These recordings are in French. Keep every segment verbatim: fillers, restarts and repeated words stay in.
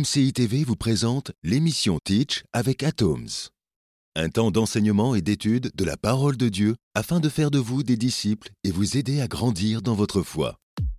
M C I T V vous présente l'émission Teach avec Atoms. Un temps d'enseignement et d'étude de la parole de Dieu afin de faire de vous des disciples et vous aider à grandir dans votre foi.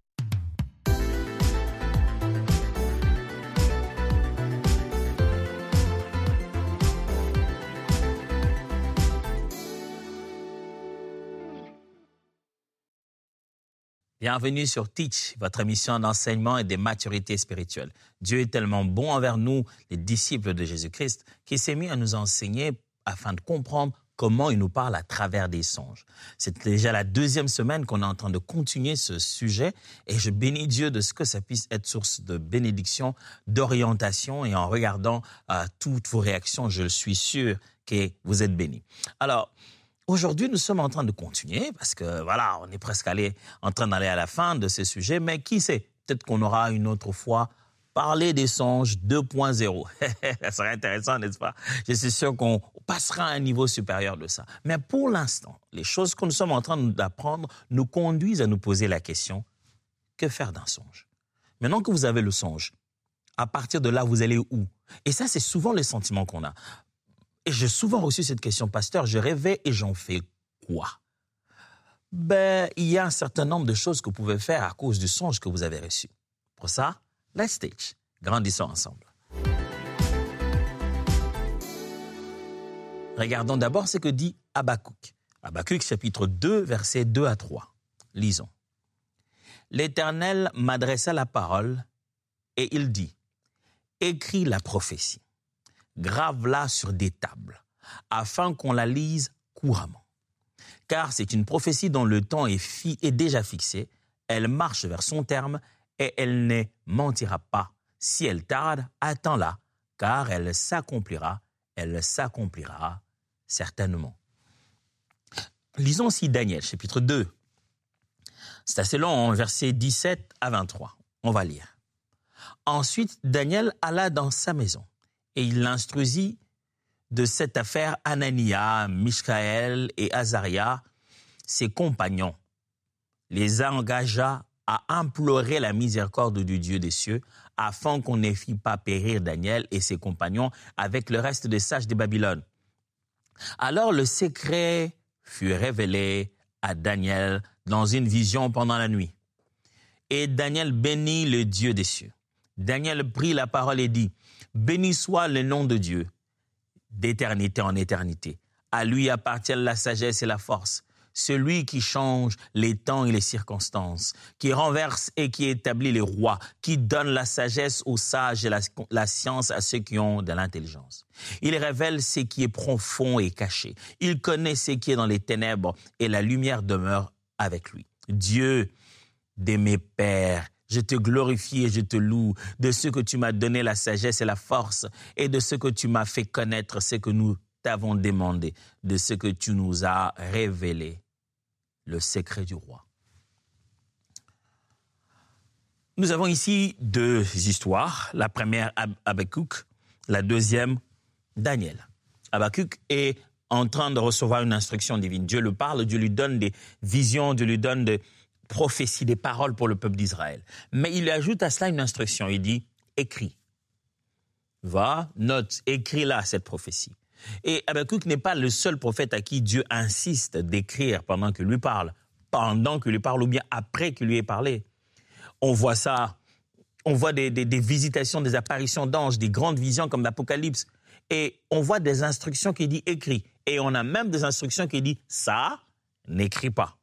Bienvenue sur Teach, votre émission d'enseignement et de maturité spirituelle. Dieu est tellement bon envers nous, les disciples de Jésus-Christ, qu'il s'est mis à nous enseigner afin de comprendre comment il nous parle à travers des songes. C'est déjà la deuxième semaine qu'on est en train de continuer ce sujet et je bénis Dieu de ce que ça puisse être source de bénédiction, d'orientation et en regardant euh, toutes vos réactions, je suis sûr que vous êtes bénis. Alors, aujourd'hui, nous sommes en train de continuer parce que, voilà, on est presque allé, en train d'aller à la fin de ce sujet, mais qui sait, peut-être qu'on aura une autre fois parler des songes deux point zéro. Ça serait intéressant, n'est-ce pas? Je suis sûr qu'on passera à un niveau supérieur de ça. Mais pour l'instant, les choses que nous sommes en train d'apprendre nous conduisent à nous poser la question, que faire d'un songe? Maintenant que vous avez le songe, à partir de là, vous allez où? Et ça, c'est souvent le sentiment qu'on a. Et j'ai souvent reçu cette question, pasteur, je rêvais et j'en fais quoi? Ben, il y a un certain nombre de choses que vous pouvez faire à cause du songe que vous avez reçu. Pour ça, let's teach. Grandissons ensemble. Regardons d'abord ce que dit Habakkuk. Habakkuk, chapitre deux, versets deux à trois. Lisons. L'Éternel m'adressa la parole et il dit, écris la prophétie. Grave-la sur des tables, afin qu'on la lise couramment. Car c'est une prophétie dont le temps est, fi- est déjà fixé, elle marche vers son terme et elle ne mentira pas. Si elle tarde, attends-la, car elle s'accomplira, elle s'accomplira certainement. Lisons aussi Daniel, chapitre deux. C'est assez long, versets dix-sept à vingt-trois. On va lire. Ensuite, Daniel alla dans sa maison. Et il instruisit de cette affaire Anania, Michaël et Azaria, ses compagnons, les engagea à implorer la miséricorde du Dieu des cieux, afin qu'on ne fît pas périr Daniel et ses compagnons avec le reste des sages de Babylone. Alors le secret fut révélé à Daniel dans une vision pendant la nuit. Et Daniel bénit le Dieu des cieux. Daniel prit la parole et dit, « Béni soit le nom de Dieu, d'éternité en éternité. À lui appartiennent la sagesse et la force. Celui qui change les temps et les circonstances, qui renverse et qui établit les rois, qui donne la sagesse aux sages et la, la science à ceux qui ont de l'intelligence. Il révèle ce qui est profond et caché. Il connaît ce qui est dans les ténèbres et la lumière demeure avec lui. Dieu de mes pères, je te glorifie et je te loue de ce que tu m'as donné la sagesse et la force et de ce que tu m'as fait connaître ce que nous t'avons demandé, de ce que tu nous as révélé, le secret du roi. Nous avons ici deux histoires. La première, Habakkuk, la deuxième, Daniel. Habakkuk est en train de recevoir une instruction divine. Dieu le parle, Dieu lui donne des visions, Dieu lui donne des prophéties, des paroles pour le peuple d'Israël. Mais il ajoute à cela une instruction. Il dit, écris. Va, note, écris-la cette prophétie. Et Habakkuk n'est pas le seul prophète à qui Dieu insiste d'écrire pendant qu'il lui parle, pendant qu'il lui parle ou bien après qu'il lui ait parlé. On voit ça, on voit des, des, des visitations, des apparitions d'anges, des grandes visions comme l'Apocalypse. Et on voit des instructions qui disent écris. Et on a même des instructions qui disent ça, n'écris pas.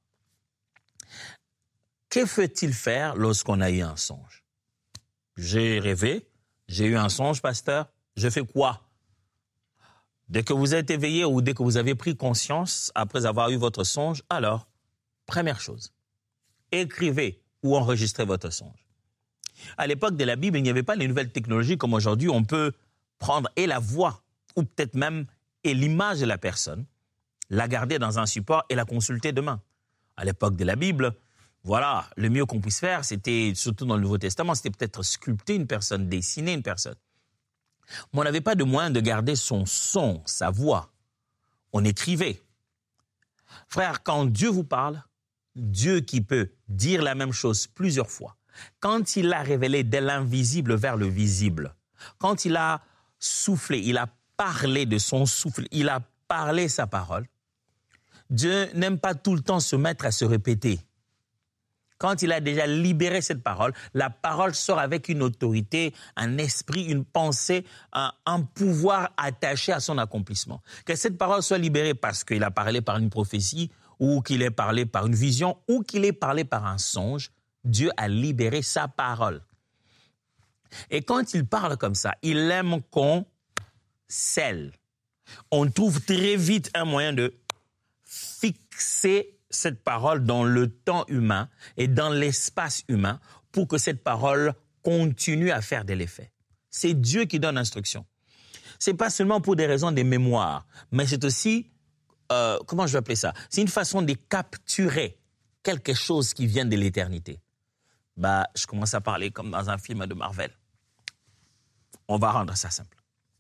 Que faut-il faire lorsqu'on a eu un songe? J'ai rêvé, j'ai eu un songe, pasteur, je fais quoi? Dès que vous êtes éveillé ou dès que vous avez pris conscience après avoir eu votre songe, alors, première chose, écrivez ou enregistrez votre songe. À l'époque de la Bible, il n'y avait pas les nouvelles technologies comme aujourd'hui, on peut prendre et la voix ou peut-être même et l'image de la personne, la garder dans un support et la consulter demain. À l'époque de la Bible, voilà, le mieux qu'on puisse faire, c'était, surtout dans le Nouveau Testament, c'était peut-être sculpter une personne, dessiner une personne. Mais on n'avait pas de moyen de garder son son, sa voix. On écrivait. Frère, quand Dieu vous parle, Dieu qui peut dire la même chose plusieurs fois, quand il a révélé de l'invisible vers le visible, quand il a soufflé, il a parlé de son souffle, il a parlé sa parole, Dieu n'aime pas tout le temps se mettre à se répéter. Quand il a déjà libéré cette parole, la parole sort avec une autorité, un esprit, une pensée, un, un pouvoir attaché à son accomplissement. Que cette parole soit libérée parce qu'il a parlé par une prophétie, ou qu'il ait parlé par une vision, ou qu'il ait parlé par un songe, Dieu a libéré sa parole. Et quand il parle comme ça, il aime qu'on scelle. On trouve très vite un moyen de fixer cette parole dans le temps humain et dans l'espace humain pour que cette parole continue à faire de l'effet. C'est Dieu qui donne l'instruction. C'est pas seulement pour des raisons de mémoire, mais c'est aussi, euh, comment je vais appeler ça? C'est une façon de capturer quelque chose qui vient de l'éternité. Bah, je commence à parler comme dans un film de Marvel. On va rendre ça simple.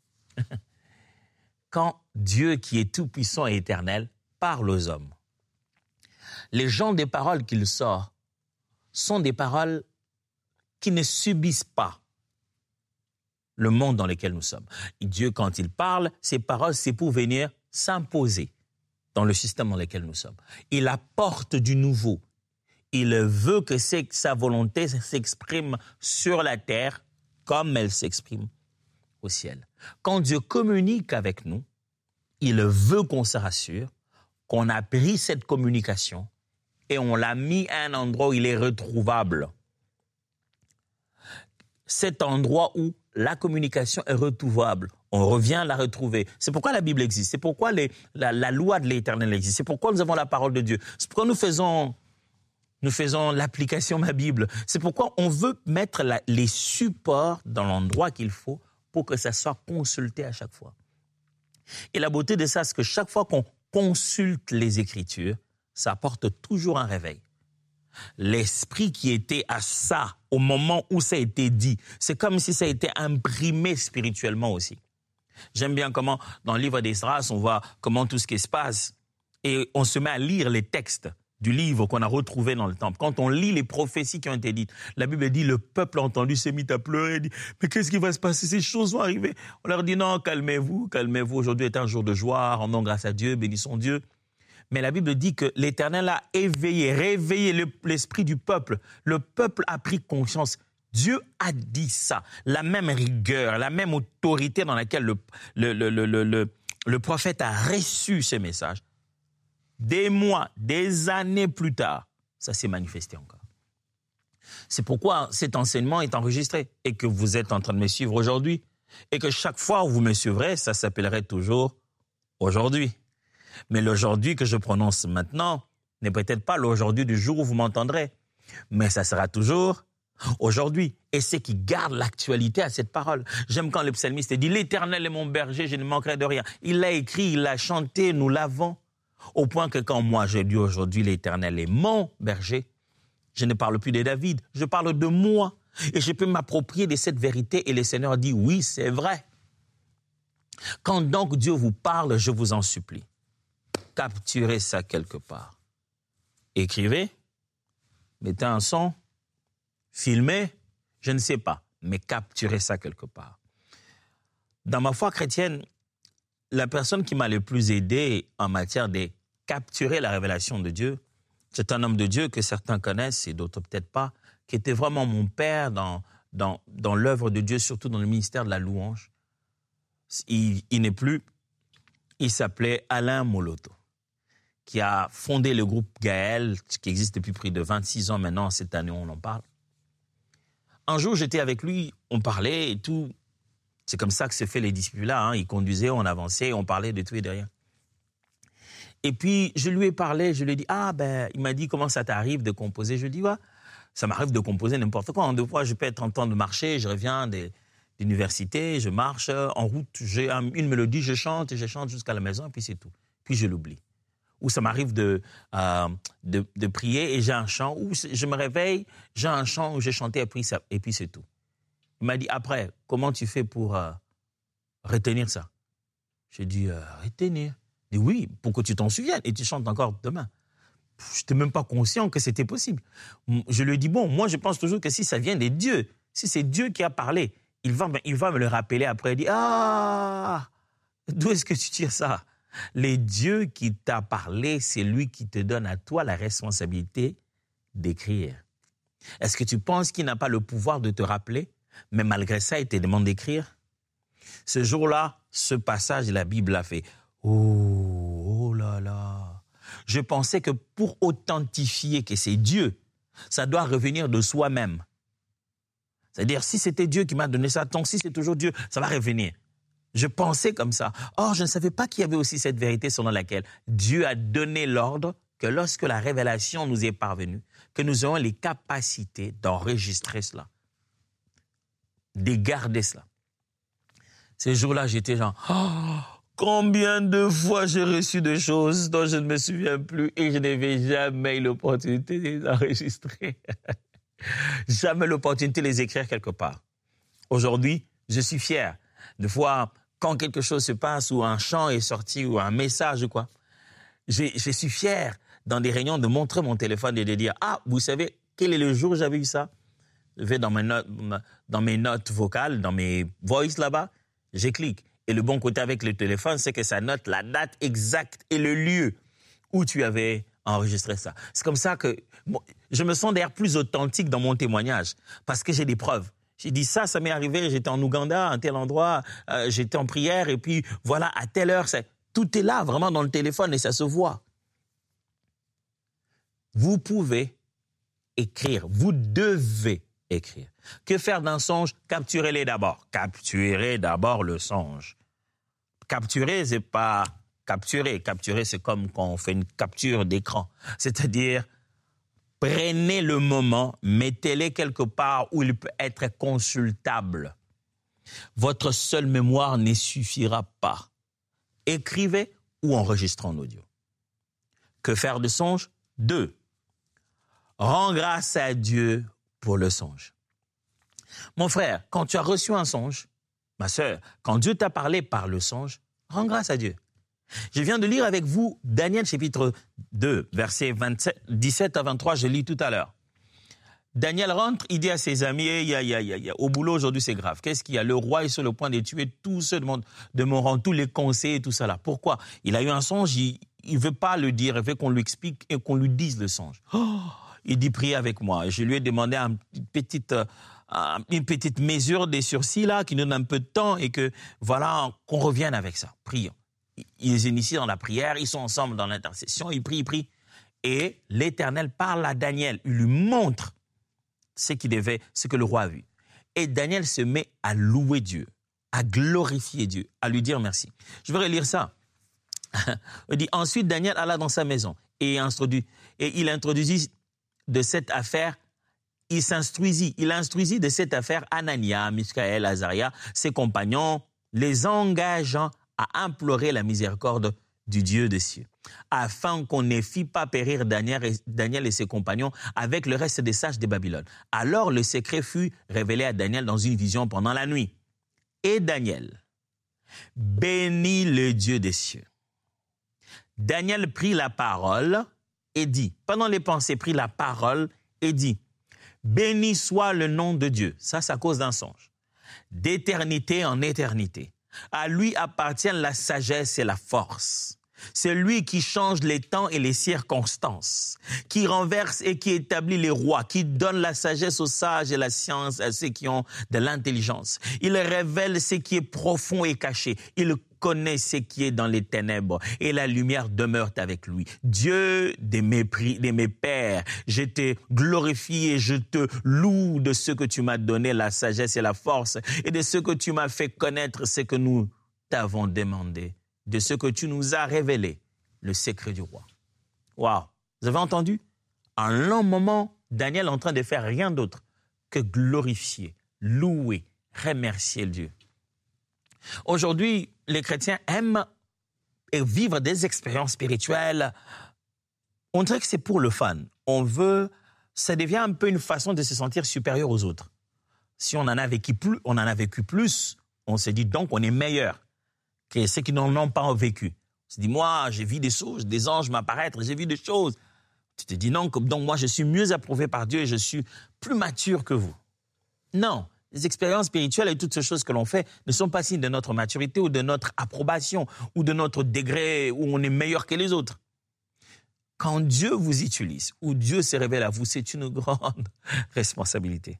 Quand Dieu, qui est tout-puissant et éternel, parle aux hommes, les genres de paroles qu'il sort sont des paroles qui ne subissent pas le monde dans lequel nous sommes. Et Dieu, quand il parle, ces paroles, c'est pour venir s'imposer dans le système dans lequel nous sommes. Il apporte du nouveau. Il veut que sa volonté s'exprime sur la terre comme elle s'exprime au ciel. Quand Dieu communique avec nous, il veut qu'on se rassure, qu'on a pris cette communication et on l'a mis à un endroit où il est retrouvable. Cet endroit où la communication est retrouvable, on revient à la retrouver. C'est pourquoi la Bible existe, c'est pourquoi les, la, la loi de l'Éternel existe, c'est pourquoi nous avons la parole de Dieu, c'est pourquoi nous faisons, nous faisons l'application de ma Bible, c'est pourquoi on veut mettre la, les supports dans l'endroit qu'il faut pour que ça soit consulté à chaque fois. Et la beauté de ça, c'est que chaque fois qu'on consulte les Écritures, ça apporte toujours un réveil. L'esprit qui était à ça, au moment où ça a été dit, c'est comme si ça a été imprimé spirituellement aussi. J'aime bien comment, dans le livre d'Esdras, on voit comment tout ce qui se passe, et on se met à lire les textes du livre qu'on a retrouvé dans le temple. Quand on lit les prophéties qui ont été dites, la Bible dit, le peuple a entendu, s'est mis à pleurer, dit, mais qu'est-ce qui va se passer? Ces choses vont arriver. On leur dit, non, calmez-vous, calmez-vous, aujourd'hui est un jour de joie, rendons grâce à Dieu, bénissons Dieu. Mais la Bible dit que l'Éternel a éveillé, réveillé le, l'esprit du peuple. Le peuple a pris conscience. Dieu a dit ça. La même rigueur, la même autorité dans laquelle le, le, le, le, le, le, le prophète a reçu ce message. Des mois, des années plus tard, ça s'est manifesté encore. C'est pourquoi cet enseignement est enregistré et que vous êtes en train de me suivre aujourd'hui. Et que chaque fois où vous me suivrez, ça s'appellerait toujours aujourd'hui. Mais l'aujourd'hui que je prononce maintenant n'est peut-être pas l'aujourd'hui du jour où vous m'entendrez. Mais ça sera toujours aujourd'hui. Et c'est qui garde l'actualité à cette parole. J'aime quand le psalmiste dit « L'Éternel est mon berger, je ne manquerai de rien ». Il l'a écrit, il l'a chanté, nous l'avons. Au point que quand moi je dis aujourd'hui « L'Éternel est mon berger », je ne parle plus de David, je parle de moi. Et je peux m'approprier de cette vérité et le Seigneur dit « Oui, c'est vrai ». Quand donc Dieu vous parle, je vous en supplie, capturez ça quelque part. Écrivez, mettez un son, filmez, je ne sais pas, mais capturez ça quelque part. Dans ma foi chrétienne, la personne qui m'a le plus aidé en matière de capturer la révélation de Dieu, c'est un homme de Dieu que certains connaissent et d'autres peut-être pas, qui était vraiment mon père dans, dans, dans l'œuvre de Dieu, surtout dans le ministère de la louange. Il, il n'est plus, il s'appelait Alain Moloto, qui a fondé le groupe Gaël, qui existe depuis près de vingt-six ans maintenant, cette année on en parle. Un jour, j'étais avec lui, on parlait et tout. C'est comme ça que se fait les disciples-là. Hein. Il conduisait, on avançait, on parlait de tout et de rien. Et puis, je lui ai parlé, je lui ai dit, ah ben, il m'a dit, comment ça t'arrive de composer? Je lui ai dit, ouais, ça m'arrive de composer n'importe quoi. En deux fois, je peux être en temps de marcher, je reviens des, d'université, je marche, en route, j'ai une mélodie, je chante, et je chante jusqu'à la maison, et puis c'est tout. Puis je l'oublie. Ou ça m'arrive de, euh, de, de prier et j'ai un chant, ou je me réveille, j'ai un chant où j'ai chanté et puis, ça, et puis c'est tout. Il m'a dit, après, comment tu fais pour euh, retenir ça? J'ai dit, euh, retenir? Il dit, oui, pour que tu t'en souviennes et tu chantes encore demain. Je n'étais même pas conscient que c'était possible. Je lui ai dit, bon, moi je pense toujours que si ça vient de Dieu, si c'est Dieu qui a parlé, il va, il va me le rappeler après. Il dit, ah, d'où est-ce que tu tires ça? Les dieux qui t'a parlé, c'est lui qui te donne à toi la responsabilité d'écrire. Est-ce que tu penses qu'il n'a pas le pouvoir de te rappeler, mais malgré ça, il te demande d'écrire? Ce jour-là, ce passage de la Bible a fait « Oh, oh là là !» Je pensais que pour authentifier que c'est Dieu, ça doit revenir de soi-même. C'est-à-dire, si c'était Dieu qui m'a donné ça, tant si c'est toujours Dieu, ça va revenir. Je pensais comme ça. Or, je ne savais pas qu'il y avait aussi cette vérité selon laquelle Dieu a donné l'ordre que lorsque la révélation nous est parvenue, que nous ayons les capacités d'enregistrer cela, de garder cela. Ces jours-là, j'étais genre, oh, combien de fois j'ai reçu de choses dont je ne me souviens plus et je n'avais jamais eu l'opportunité de les enregistrer. Jamais l'opportunité de les écrire quelque part. Aujourd'hui, je suis fier de voir quand quelque chose se passe ou un chant est sorti ou un message ou quoi. Je, je suis fier dans des réunions de montrer mon téléphone et de dire « Ah, vous savez, quel est le jour où j'avais eu ça ?» Je vais dans mes notes, dans mes notes vocales, dans mes voice là-bas, je clique. Et le bon côté avec le téléphone, c'est que ça note la date exacte et le lieu où tu avais enregistré ça. C'est comme ça que bon, je me sens d'ailleurs plus authentique dans mon témoignage parce que j'ai des preuves. J'ai dit ça, ça m'est arrivé, j'étais en Ouganda, à un tel endroit, euh, j'étais en prière et puis voilà, à telle heure, c'est, tout est là vraiment dans le téléphone et ça se voit. Vous pouvez écrire, vous devez écrire. Que faire d'un songe? Capturez-les d'abord. Capturez d'abord le songe. Capturer, c'est pas capturer. Capturer, c'est comme quand on fait une capture d'écran. C'est-à-dire, prenez le moment, mettez-les quelque part où il peut être consultable. Votre seule mémoire ne suffira pas. Écrivez ou enregistrez en audio. Que faire de songe? Deux. Rends grâce à Dieu pour le songe. Mon frère, quand tu as reçu un songe, ma sœur, quand Dieu t'a parlé par le songe, rends grâce à Dieu. Je viens de lire avec vous Daniel chapitre deux, versets vingt-sept, dix-sept à vingt-trois, je lis tout à l'heure. Daniel rentre, il dit à ses amis, hey, y a, y a, y a, y a, au boulot aujourd'hui c'est grave. Qu'est-ce qu'il y a? Le roi est sur le point de tuer tous ceux de mon, de mon rang, tous les conseillers et tout ça là. Pourquoi? Il a eu un songe, il ne veut pas le dire, il veut qu'on lui explique et qu'on lui dise le songe. Oh, il dit, priez avec moi. Je lui ai demandé une petite, euh, une petite mesure des sursis là, qui nous donne un peu de temps et que voilà, qu'on revienne avec ça. Prions. Ils initient dans la prière, ils sont ensemble dans l'intercession, ils prient, ils prient. Et l'Éternel parle à Daniel, il lui montre ce qu'il devait, ce que le roi a vu. Et Daniel se met à louer Dieu, à glorifier Dieu, à lui dire merci. Je vais relire ça. Il dit, ensuite Daniel alla dans sa maison et, introduit, et il introduisit de cette affaire, il s'instruisit, il instruisit de cette affaire Anania, Michaël, Azaria, ses compagnons, les engageant à implorer la miséricorde du Dieu des cieux, afin qu'on ne fît pas périr Daniel et, Daniel et ses compagnons avec le reste des sages de Babylone. Alors le secret fut révélé à Daniel dans une vision pendant la nuit. Et Daniel bénit le Dieu des cieux. Daniel prit la parole et dit, pendant les pensées, prit la parole et dit, béni soit le nom de Dieu. Ça, c'est à cause d'un songe. D'éternité en éternité. À lui appartiennent la sagesse et la force. C'est lui qui change les temps et les circonstances, qui renverse et qui établit les rois, qui donne la sagesse aux sages et la science à ceux qui ont de l'intelligence. Il révèle ce qui est profond et caché. Il connaît ce qui est dans les ténèbres et la lumière demeure avec lui. Dieu de mes, pri- de mes pères, je te glorifie et je te loue de ce que tu m'as donné, la sagesse et la force, et de ce que tu m'as fait connaître, ce que nous t'avons demandé, de ce que tu nous as révélé, le secret du roi. Waouh! Vous avez entendu? Un long moment, Daniel est en train de faire rien d'autre que glorifier, louer, remercier Dieu. Aujourd'hui, les chrétiens aiment vivre des expériences spirituelles. On dirait que c'est pour le fun. On veut, ça devient un peu une façon de se sentir supérieur aux autres. Si on en a vécu plus, on en a vécu plus, on se dit donc on est meilleur que ceux qui n'en ont pas vécu. On se dit, moi, j'ai vu des choses, des anges m'apparaître, j'ai vu des choses. Tu te dis non, donc moi, je suis mieux approuvé par Dieu et je suis plus mature que vous. Non, Les expériences spirituelles et toutes ces choses que l'on fait ne sont pas signes de notre maturité ou de notre approbation ou de notre degré où on est meilleur que les autres. Quand Dieu vous utilise ou Dieu se révèle à vous, c'est une grande responsabilité.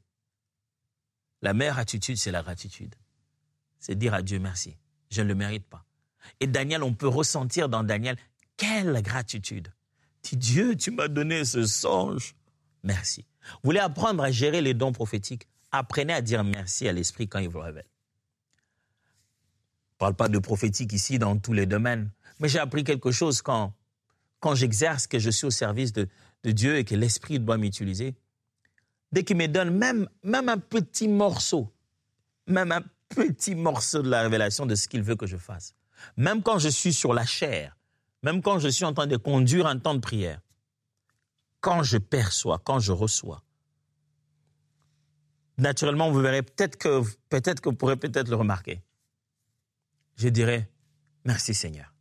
La meilleure attitude, c'est la gratitude. C'est dire à Dieu merci. Je ne le mérite pas. Et Daniel, on peut ressentir dans Daniel, quelle gratitude. Dis Dieu, tu m'as donné ce songe. Merci. Vous voulez apprendre à gérer les dons prophétiques? Apprenez à dire merci à l'Esprit quand il vous révèle. Je ne parle pas de prophétique ici dans tous les domaines, mais j'ai appris quelque chose quand, quand j'exerce, que je suis au service de, de Dieu et que l'Esprit doit m'utiliser. Dès qu'il me donne même, même un petit morceau, même un petit morceau de la révélation de ce qu'il veut que je fasse, même quand je suis sur la chair, même quand je suis en train de conduire un temps de prière, quand je perçois, quand je reçois, naturellement, vous verrez peut-être que, peut-être que vous pourrez peut-être le remarquer. Je dirais, merci Seigneur.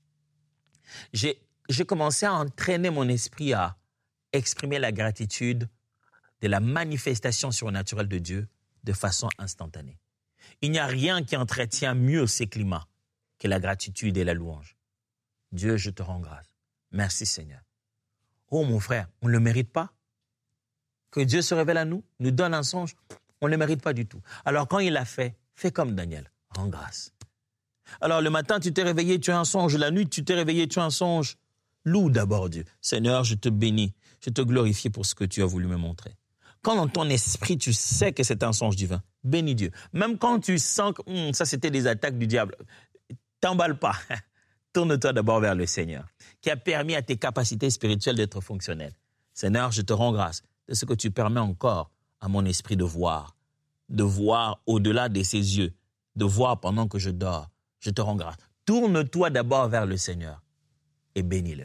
J'ai, j'ai commencé à entraîner mon esprit à exprimer la gratitude de la manifestation surnaturelle de Dieu de façon instantanée. Il n'y a rien qui entretient mieux ces climats que la gratitude et la louange. Dieu, je te rends grâce. Merci Seigneur. Oh mon frère, on ne le mérite pas. Que Dieu se révèle à nous, nous donne un songe, on ne le mérite pas du tout. Alors quand il l'a fait, fais comme Daniel, rends grâce. Alors le matin, tu t'es réveillé, tu as un songe. La nuit, tu t'es réveillé, tu as un songe. Loue d'abord Dieu. Seigneur, je te bénis, je te glorifie pour ce que tu as voulu me montrer. Quand dans ton esprit, tu sais que c'est un songe divin, bénis Dieu. Même quand tu sens que hum, ça, c'était des attaques du diable, t'emballe pas. Tourne-toi d'abord vers le Seigneur, qui a permis à tes capacités spirituelles d'être fonctionnelles. Seigneur, je te rends grâce de ce que tu permets encore à mon esprit de voir, de voir au-delà de ses yeux, de voir pendant que je dors. Je te rends grâce. Tourne-toi d'abord vers le Seigneur et bénis-le.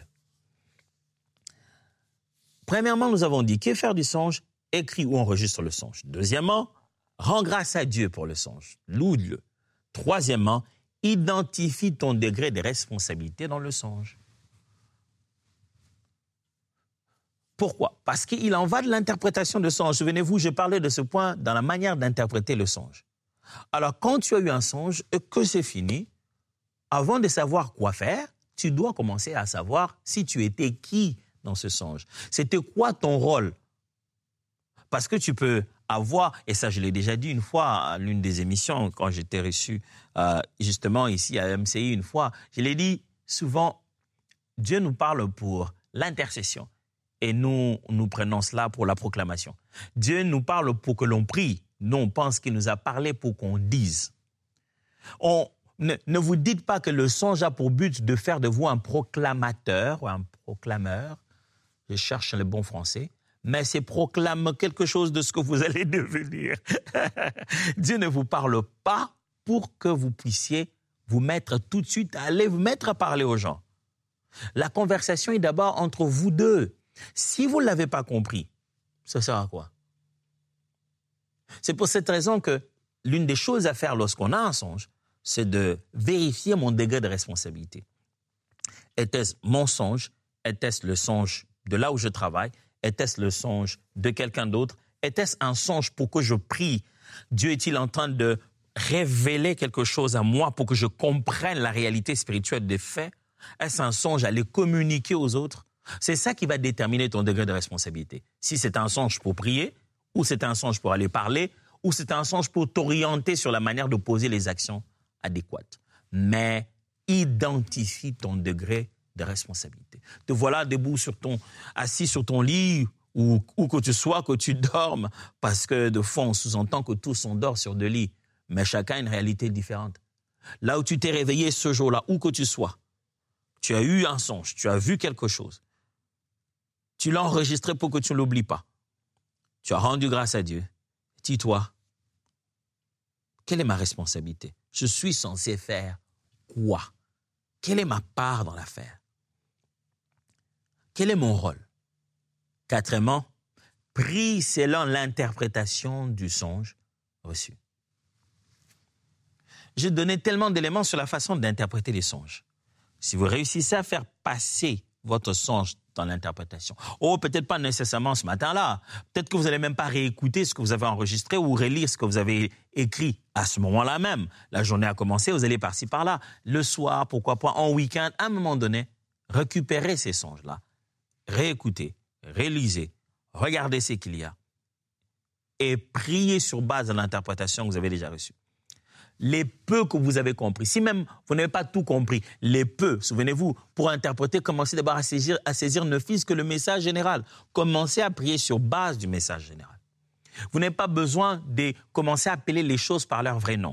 Premièrement, nous avons dit, qu'est faire du songe? Écris ou enregistre le songe. Deuxièmement, rends grâce à Dieu pour le songe. Loue-le. Troisièmement, identifie ton degré de responsabilité dans le songe. Pourquoi? Parce qu'il en va de l'interprétation de songe. Souvenez-vous, je parlais de ce point dans la manière d'interpréter le songe. Alors, quand tu as eu un songe et que c'est fini, avant de savoir quoi faire, tu dois commencer à savoir si tu étais qui dans ce songe. C'était quoi ton rôle? Parce que tu peux avoir, et ça je l'ai déjà dit une fois à l'une des émissions, quand j'étais reçu euh, justement ici à M C I une fois, je l'ai dit souvent, Dieu nous parle pour l'intercession. Et nous, nous prenons cela pour la proclamation. Dieu nous parle pour que l'on prie. Nous, on pense qu'il nous a parlé pour qu'on dise. On, ne, ne vous dites pas que le songe a pour but de faire de vous un proclamateur ou un proclameur. Je cherche le bon français. Mais c'est proclame quelque chose de ce que vous allez devenir. Dieu ne vous parle pas pour que vous puissiez vous mettre tout de suite à aller vous mettre à parler aux gens. La conversation est d'abord entre vous deux. Si vous ne l'avez pas compris, ça sert à quoi? C'est pour cette raison que l'une des choses à faire lorsqu'on a un songe, c'est de vérifier mon degré de responsabilité. Était-ce mon songe? Était-ce le songe de là où je travaille? Était-ce le songe de quelqu'un d'autre? Était-ce un songe pour que je prie? Dieu est-il en train de révéler quelque chose à moi pour que je comprenne la réalité spirituelle des faits? Est-ce un songe à les communiquer aux autres? C'est ça qui va déterminer ton degré de responsabilité. Si c'est un songe pour prier, ou c'est un songe pour aller parler, ou c'est un songe pour t'orienter sur la manière de poser les actions adéquates. Mais identifie ton degré de responsabilité. Te voilà debout sur ton, assis sur ton lit, ou, ou que tu sois, que tu dormes, parce que de fond, on sous-entend que tous on dort sur deux lits, mais chacun a une réalité différente. Là où tu t'es réveillé ce jour-là, où que tu sois, tu as eu un songe, tu as vu quelque chose. Tu l'as enregistré pour que tu ne l'oublies pas. Tu as rendu grâce à Dieu. Dis-toi, quelle est ma responsabilité? Je suis censé faire quoi? Quelle est ma part dans l'affaire? Quel est mon rôle? Quatrièmement, prie selon l'interprétation du songe reçu. J'ai donné tellement d'éléments sur la façon d'interpréter les songes. Si vous réussissez à faire passer votre songe dans l'interprétation. Oh, peut-être pas nécessairement ce matin-là. Peut-être que vous n'allez même pas réécouter ce que vous avez enregistré ou relire ce que vous avez écrit à ce moment-là même. La journée a commencé, vous allez par-ci par-là. Le soir, pourquoi pas, en week-end, à un moment donné, récupérez ces songes-là. Réécoutez, rélisez, regardez ce qu'il y a et priez sur base de l'interprétation que vous avez déjà reçue. Les peu que vous avez compris, si même vous n'avez pas tout compris, les peu, souvenez-vous, pour interpréter, commencez d'abord à saisir, à saisir ne fût-ce que le message général. Commencez à prier sur base du message général. Vous n'avez pas besoin de commencer à appeler les choses par leur vrai nom.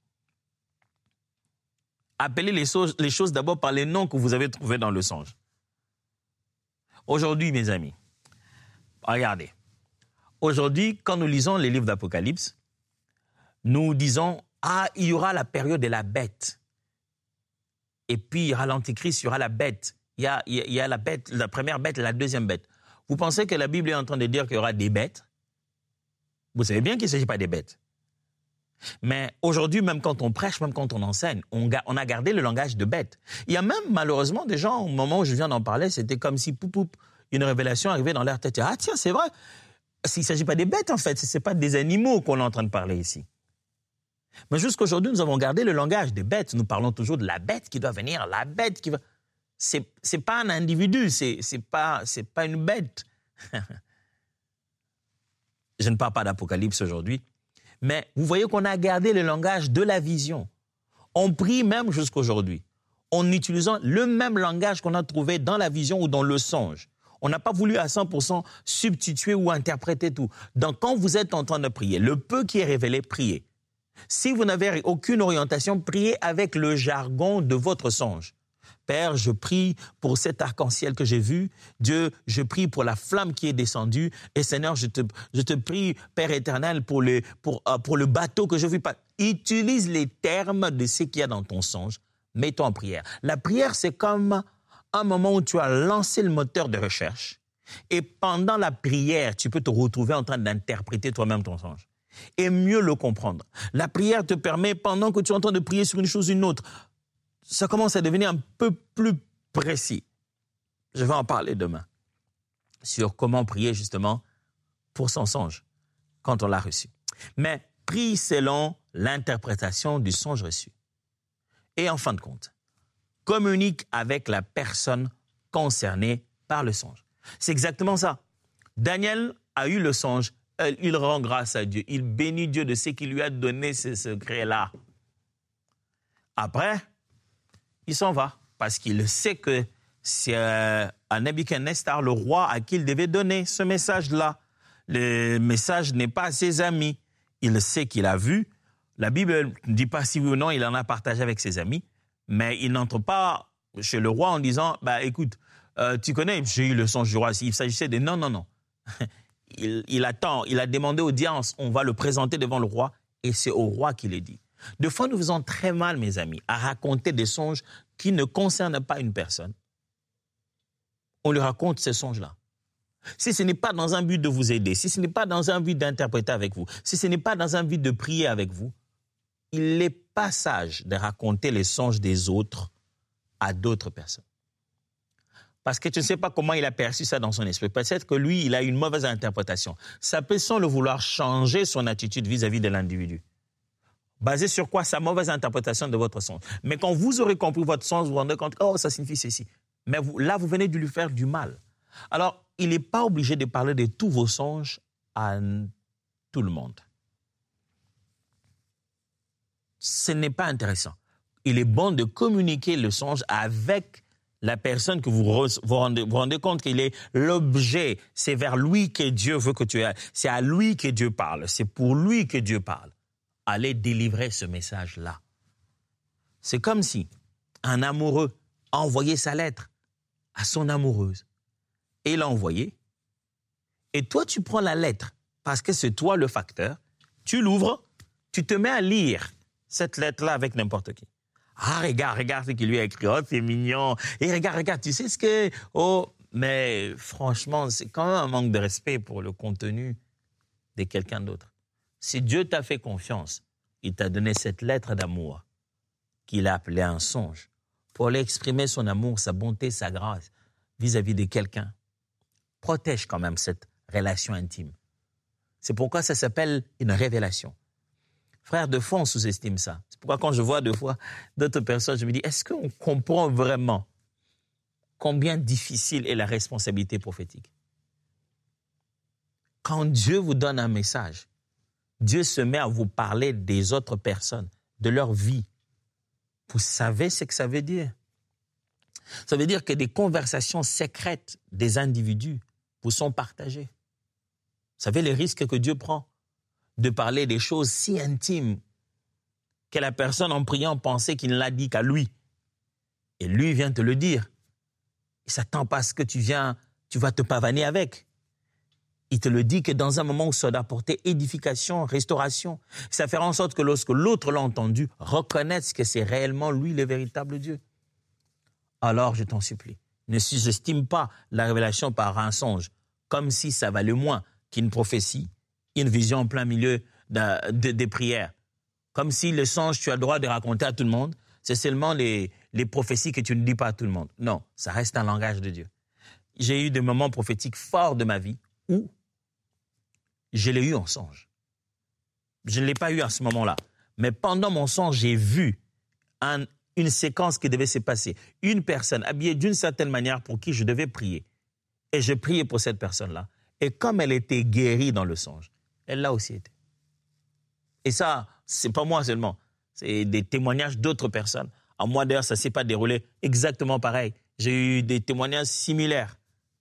Appelez les choses, les choses d'abord par les noms que vous avez trouvés dans le songe. Aujourd'hui, mes amis, regardez. Aujourd'hui, quand nous lisons les livres d'Apocalypse, nous disons ah, il y aura la période de la bête. Et puis, il y aura l'antéchrist, il y aura la bête. Il y a, il y a la bête, la première bête et la deuxième bête. Vous pensez que la Bible est en train de dire qu'il y aura des bêtes? Vous savez bien qu'il ne s'agit pas des bêtes. Mais aujourd'hui, même quand on prêche, même quand on enseigne, on, on a gardé le langage de bête. Il y a même, malheureusement, des gens, au moment où je viens d'en parler, c'était comme si, poup, poup, une révélation arrivait dans leur tête. Ah tiens, c'est vrai. Il ne s'agit pas des bêtes, en fait. Ce n'est pas des animaux qu'on est en train de parler ici. Mais jusqu'aujourd'hui, nous avons gardé le langage des bêtes. Nous parlons toujours de la bête qui doit venir, la bête qui va... C'est, c'est pas un individu, c'est, c'est pas, c'est pas une bête. Je ne parle pas d'Apocalypse aujourd'hui, mais vous voyez qu'on a gardé le langage de la vision. On prie même jusqu'aujourd'hui, en utilisant le même langage qu'on a trouvé dans la vision ou dans le songe. On n'a pas voulu à cent pour cent substituer ou interpréter tout. Donc, quand vous êtes en train de prier, le peu qui est révélé, priez. Si vous n'avez aucune orientation, priez avec le jargon de votre songe. Père, je prie pour cet arc-en-ciel que j'ai vu. Dieu, je prie pour la flamme qui est descendue. Et Seigneur, je te, je te prie, Père éternel, pour le, pour, uh, pour le bateau que je vis. Utilise les termes de ce qu'il y a dans ton songe. Mets-toi en prière. La prière, c'est comme un moment où tu as lancé le moteur de recherche. Et pendant la prière, tu peux te retrouver en train d'interpréter toi-même ton songe. Et mieux le comprendre. La prière te permet, pendant que tu es en train de prier sur une chose ou une autre, ça commence à devenir un peu plus précis. Je vais en parler demain, sur comment prier justement pour son songe, quand on l'a reçu. Mais prie selon l'interprétation du songe reçu. Et en fin de compte, communique avec la personne concernée par le songe. C'est exactement ça. Daniel a eu le songe. Il rend grâce à Dieu. Il bénit Dieu de ce qu'il lui a donné ce secret-là. Après, il s'en va parce qu'il sait que c'est à Nebuchadnezzar, le roi, à qui il devait donner ce message-là. Le message n'est pas à ses amis. Il sait qu'il a vu. La Bible ne dit pas si oui ou non il en a partagé avec ses amis, mais il n'entre pas chez le roi en disant bah, « Écoute, euh, tu connais, j'ai eu le songe du roi. » Il s'agissait de « Non, non, non. » Il, il attend, il a demandé audience, on va le présenter devant le roi et c'est au roi qu'il est dit. De fois, nous faisons très mal, mes amis, à raconter des songes qui ne concernent pas une personne. On lui raconte ces songes-là. Si ce n'est pas dans un but de vous aider, si ce n'est pas dans un but d'interpréter avec vous, si ce n'est pas dans un but de prier avec vous, il n'est pas sage de raconter les songes des autres à d'autres personnes. Parce que tu ne sais pas comment il a perçu ça dans son esprit. Peut-être que lui, il a une mauvaise interprétation. Ça peut sans le vouloir changer son attitude vis-à-vis de l'individu. Basé sur quoi? Sa mauvaise interprétation de votre songe. Mais quand vous aurez compris votre songe, vous vous rendez compte, oh, ça signifie ceci. Mais vous, là, vous venez de lui faire du mal. Alors, il n'est pas obligé de parler de tous vos songes à tout le monde. Ce n'est pas intéressant. Il est bon de communiquer le songe avec la personne que vous vous rendez, vous rendez compte qu'il est l'objet. C'est vers lui que Dieu veut que tu ailles. C'est à lui que Dieu parle. C'est pour lui que Dieu parle. Allez délivrer ce message-là. C'est comme si un amoureux a envoyé sa lettre à son amoureuse. Et il l'a envoyée. Et toi, tu prends la lettre parce que c'est toi le facteur. Tu l'ouvres, tu te mets à lire cette lettre-là avec n'importe qui. Ah, regarde, regarde ce qu'il lui a écrit. Oh, c'est mignon. Et regarde, regarde, tu sais ce que... Oh, mais franchement, c'est quand même un manque de respect pour le contenu de quelqu'un d'autre. Si Dieu t'a fait confiance, il t'a donné cette lettre d'amour qu'il a appelée un songe pour lui exprimer son amour, sa bonté, sa grâce. vis-à-vis de quelqu'un, protège quand même cette relation intime. C'est pourquoi ça s'appelle une révélation. Frère, de fois, on sous-estime ça. C'est pourquoi quand je vois deux fois d'autres personnes, je me dis, est-ce qu'on comprend vraiment combien difficile est la responsabilité prophétique? Quand Dieu vous donne un message, Dieu se met à vous parler des autres personnes, de leur vie. Vous savez ce que ça veut dire? Ça veut dire que des conversations secrètes des individus vous sont partagées. Vous savez les risques que Dieu prend de parler des choses si intimes que la personne en priant pensait qu'il ne l'a dit qu'à lui. Et lui vient te le dire. Il ne s'attend pas à ce que tu viens, tu vas te pavaner avec. Il te le dit que dans un moment où ça doit apporter édification, restauration, ça fait en sorte que lorsque l'autre l'a entendu, reconnaisse que c'est réellement lui le véritable Dieu. Alors, je t'en supplie, ne sous-estime pas la révélation par un songe, comme si ça valait moins qu'une prophétie, une vision en plein milieu de, de, des prières. Comme si le songe, tu as le droit de raconter à tout le monde, c'est seulement les, les prophéties que tu ne dis pas à tout le monde. Non, ça reste un langage de Dieu. J'ai eu des moments prophétiques forts de ma vie où je l'ai eu en songe. Je ne l'ai pas eu à ce moment-là. Mais pendant mon songe, j'ai vu un, une séquence qui devait se passer. Une personne habillée d'une certaine manière pour qui je devais prier. Et je priais pour cette personne-là. Et comme elle était guérie dans le songe, elle l'a aussi été. Et ça, c'est pas moi seulement. C'est des témoignages d'autres personnes. À moi, d'ailleurs, ça ne s'est pas déroulé exactement pareil. J'ai eu des témoignages similaires.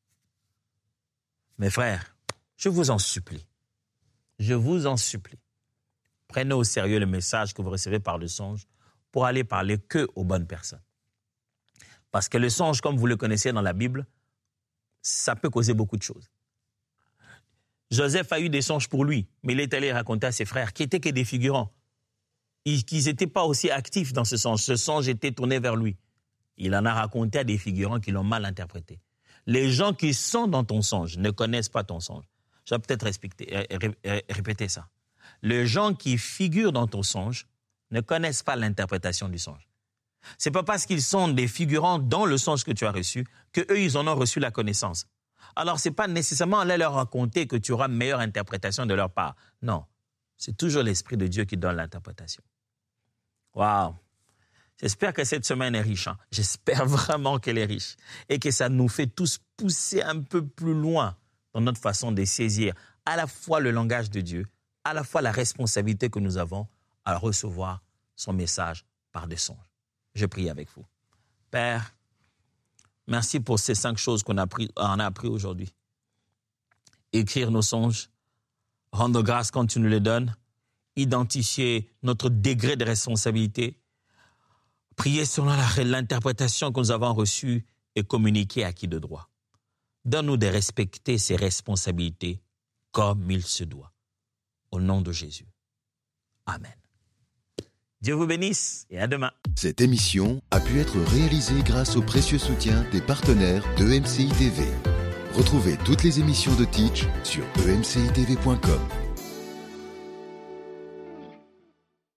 Mes frères, je vous en supplie. Je vous en supplie. Prenez au sérieux le message que vous recevez par le songe pour aller parler que aux bonnes personnes. Parce que le songe, comme vous le connaissez dans la Bible, ça peut causer beaucoup de choses. Joseph a eu des songes pour lui, mais il est allé raconter à ses frères qui étaient que des figurants. Ils n'étaient pas aussi actifs dans ce songe. Ce songe était tourné vers lui. Il en a raconté à des figurants qui l'ont mal interprété. Les gens qui sont dans ton songe ne connaissent pas ton songe. Je vais peut-être répéter, répéter ça. Les gens qui figurent dans ton songe ne connaissent pas l'interprétation du songe. Ce n'est pas parce qu'ils sont des figurants dans le songe que tu as reçu qu'eux, ils en ont reçu la connaissance. Alors, ce n'est pas nécessairement aller leur raconter que tu auras une meilleure interprétation de leur part. Non, c'est toujours l'Esprit de Dieu qui donne l'interprétation. Waouh! J'espère que cette semaine est riche. Hein? J'espère vraiment qu'elle est riche et que ça nous fait tous pousser un peu plus loin dans notre façon de saisir à la fois le langage de Dieu, à la fois la responsabilité que nous avons à recevoir son message par des songes. Je prie avec vous. Père, merci pour ces cinq choses qu'on a appris, on a appris aujourd'hui. Écrire nos songes, rendre grâce quand tu nous les donnes, identifier notre degré de responsabilité, prier selon la, l'interprétation que nous avons reçue et communiquer à qui de droit. Donne-nous de respecter ces responsabilités comme il se doit. Au nom de Jésus. Amen. Dieu vous bénisse et à demain. Cette émission a pu être réalisée grâce au précieux soutien des partenaires d'E M C I T V. Retrouvez toutes les émissions de Teach sur e m c i t v point com.